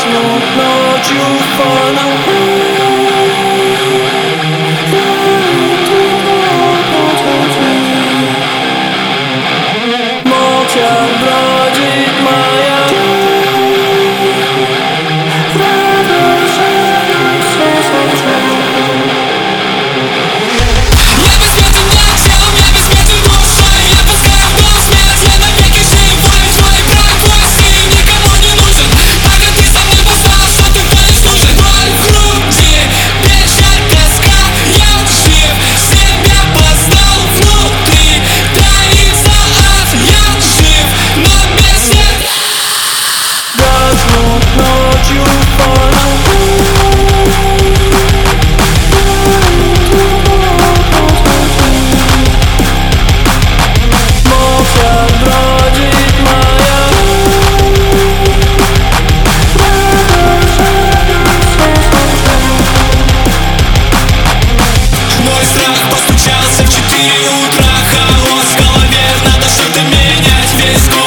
гаснут ночью фоном. Молча бродит моя ночью фоном. Молча бродит моя. Мой страх постучался в 4 утра. Хаос в голове, надо что-то менять. Весь город